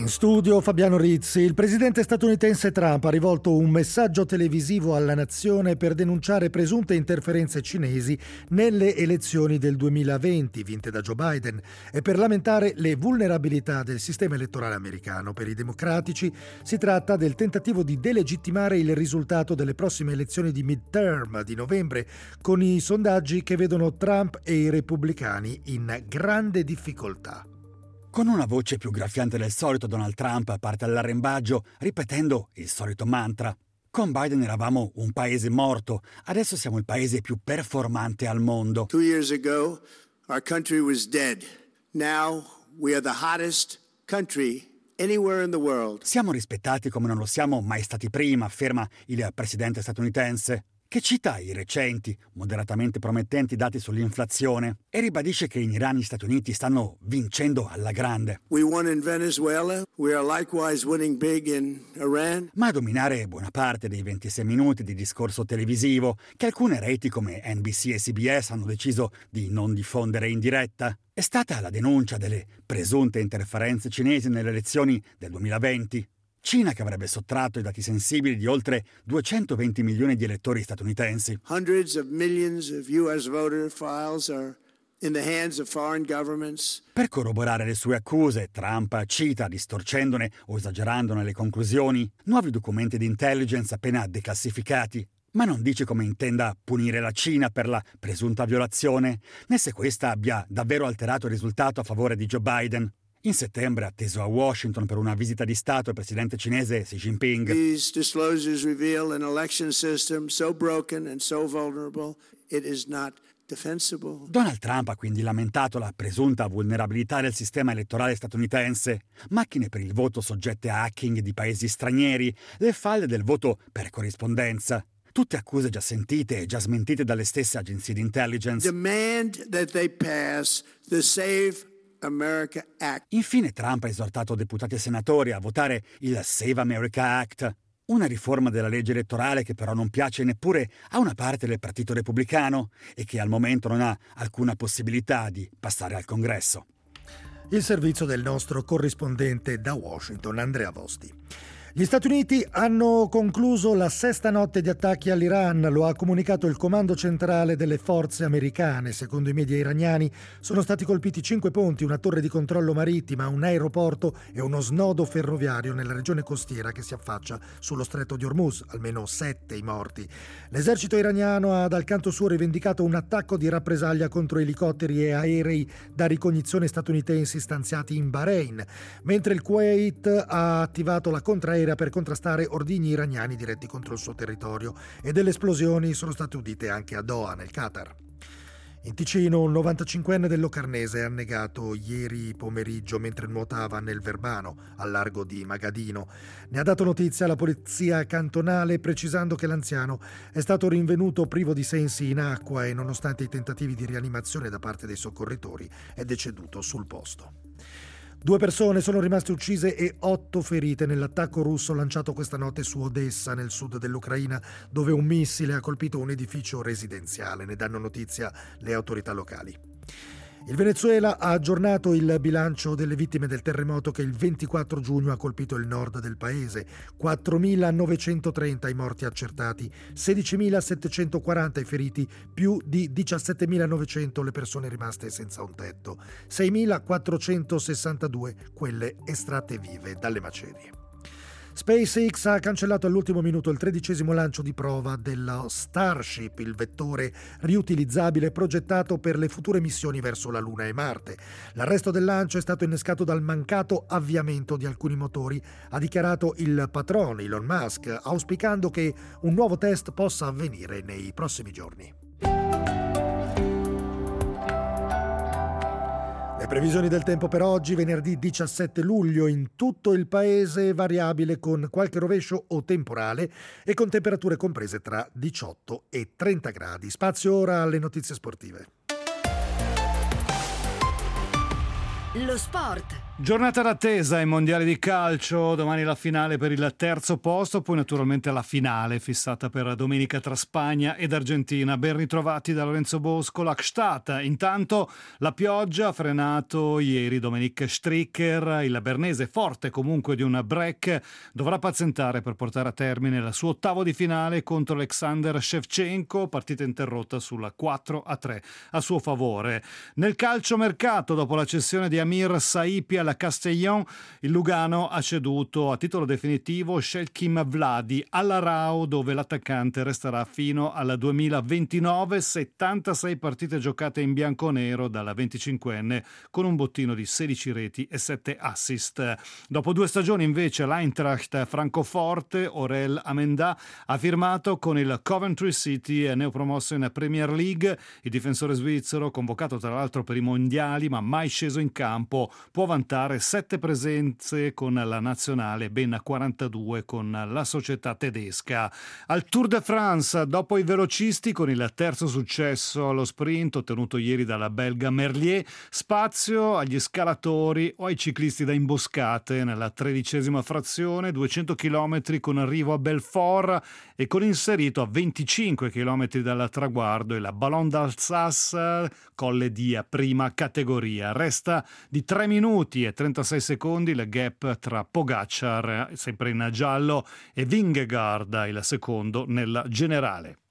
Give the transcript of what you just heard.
Studio Fabiano Rizzi. Il presidente statunitense Trump ha rivolto un messaggio televisivo alla nazione per denunciare presunte interferenze cinesi nelle elezioni del 2020 vinte da Joe Biden e per lamentare le vulnerabilità del sistema elettorale americano. Per i democratici si tratta del tentativo di delegittimare il risultato delle prossime elezioni di midterm di novembre, con i sondaggi che vedono Trump e i repubblicani in grande difficoltà. Con una voce più graffiante del solito, Donald Trump parte all'arrembaggio ripetendo il solito mantra. Con Biden eravamo un paese morto, adesso siamo il paese più performante al mondo. 2 years ago, our country was dead. Now we are the hottest country anywhere in the world. Siamo rispettati come non lo siamo mai stati prima, afferma il presidente statunitense, che cita i recenti, moderatamente promettenti dati sull'inflazione e ribadisce che in Iran e gli Stati Uniti stanno vincendo alla grande. We won in Venezuela. We are likewise winning big in Iran. Ma a dominare buona parte dei 26 minuti di discorso televisivo, che alcune reti come NBC e CBS hanno deciso di non diffondere in diretta, è stata la denuncia delle presunte interferenze cinesi nelle elezioni del 2020. Cina che avrebbe sottratto i dati sensibili di oltre 220 milioni di elettori statunitensi. Hundreds of millions of US voter files are in the hands of foreign governments. Per corroborare le sue accuse, Trump cita, distorcendone o esagerandone le conclusioni, nuovi documenti di intelligence appena declassificati. Ma non dice come intenda punire la Cina per la presunta violazione, né se questa abbia davvero alterato il risultato a favore di Joe Biden. In settembre, atteso a Washington per una visita di Stato, il presidente cinese Xi Jinping. These disclosures reveal an election system so broken and so vulnerable, it is not defensible. Donald Trump ha quindi lamentato la presunta vulnerabilità del sistema elettorale statunitense, macchine per il voto soggette a hacking di paesi stranieri, le falle del voto per corrispondenza. Tutte accuse già sentite e già smentite dalle stesse agenzie di intelligence. Demand that they pass the Save America Act. Infine Trump ha esortato deputati e senatori a votare il Save America Act, una riforma della legge elettorale che però non piace neppure a una parte del Partito Repubblicano e che al momento non ha alcuna possibilità di passare al Congresso. Il servizio del nostro corrispondente da Washington, Andrea Vosti. Gli Stati Uniti hanno concluso la sesta notte di attacchi all'Iran, lo ha comunicato il comando centrale delle forze americane. Secondo i media iraniani sono stati colpiti 5 ponti, una torre di controllo marittima, un aeroporto e uno snodo ferroviario nella regione costiera che si affaccia sullo stretto di Hormuz, almeno 7 i morti. L'esercito iraniano ha dal canto suo rivendicato un attacco di rappresaglia contro elicotteri e aerei da ricognizione statunitensi stanziati in Bahrain, mentre il Kuwait ha attivato la contraerea per contrastare ordigni iraniani diretti contro il suo territorio, e delle esplosioni sono state udite anche a Doha, nel Qatar. In Ticino un 95enne del Locarnese è annegato ieri pomeriggio mentre nuotava nel Verbano, al largo di Magadino. Ne ha dato notizia la polizia cantonale, precisando che l'anziano è stato rinvenuto privo di sensi in acqua e, nonostante i tentativi di rianimazione da parte dei soccorritori, è deceduto sul posto. 2 persone sono rimaste uccise e 8 ferite nell'attacco russo lanciato questa notte su Odessa, nel sud dell'Ucraina, dove un missile ha colpito un edificio residenziale. Ne danno notizia le autorità locali. Il Venezuela ha aggiornato il bilancio delle vittime del terremoto che il 24 giugno ha colpito il nord del paese. 4.930 i morti accertati, 16.740 i feriti, più di 17.900 le persone rimaste senza un tetto, 6.462 quelle estratte vive dalle macerie. SpaceX ha cancellato all'ultimo minuto il 13° lancio di prova dello Starship, il vettore riutilizzabile progettato per le future missioni verso la Luna e Marte. L'arresto del lancio è stato innescato dal mancato avviamento di alcuni motori, ha dichiarato il patrono Elon Musk, auspicando che un nuovo test possa avvenire nei prossimi giorni. Le previsioni del tempo per oggi, venerdì 17 luglio, in tutto il paese variabile con qualche rovescio o temporale e con temperature comprese tra 18 e 30 gradi. Spazio ora alle notizie sportive. Lo sport Giornata d'attesa ai mondiali di calcio, domani la finale per il terzo posto, poi naturalmente la finale fissata per domenica tra Spagna ed Argentina. Ben ritrovati da Lorenzo Bosco, la Gstad. Intanto la pioggia ha frenato ieri Dominic Stricker, il bernese forte comunque di un break, dovrà pazientare per portare a termine il suo ottavo di finale contro Alexander Shevchenko, partita interrotta sulla 4-3 a suo favore. Nel calciomercato, dopo la cessione di Amir Saipi alla Castellón, il Lugano ha ceduto a titolo definitivo Shelkim Vladi alla Rao, dove l'attaccante resterà fino al 2029, 76 partite giocate in bianconero dalla 25enne con un bottino di 16 reti e 7 assist. Dopo 2 stagioni invece l'Eintracht Francoforte, Aurel Amenda, ha firmato con il Coventry City, neopromosso in Premier League. Il difensore svizzero, convocato tra l'altro per i mondiali ma mai sceso in campo, può vantare 7 presenze con la nazionale, ben 42 con la società tedesca. Al Tour de France, dopo i velocisti, con il terzo successo allo sprint ottenuto ieri dalla belga Merlier, spazio agli scalatori o ai ciclisti da imboscate nella 13ª frazione, 200 km con arrivo a Belfort e con inserito a 25 km dal traguardo il Ballon d'Alsace, colle di prima categoria. Resta di 3 minuti e 36 secondi il gap tra Pogacar, sempre in giallo, e Vingegaard, il secondo nella generale.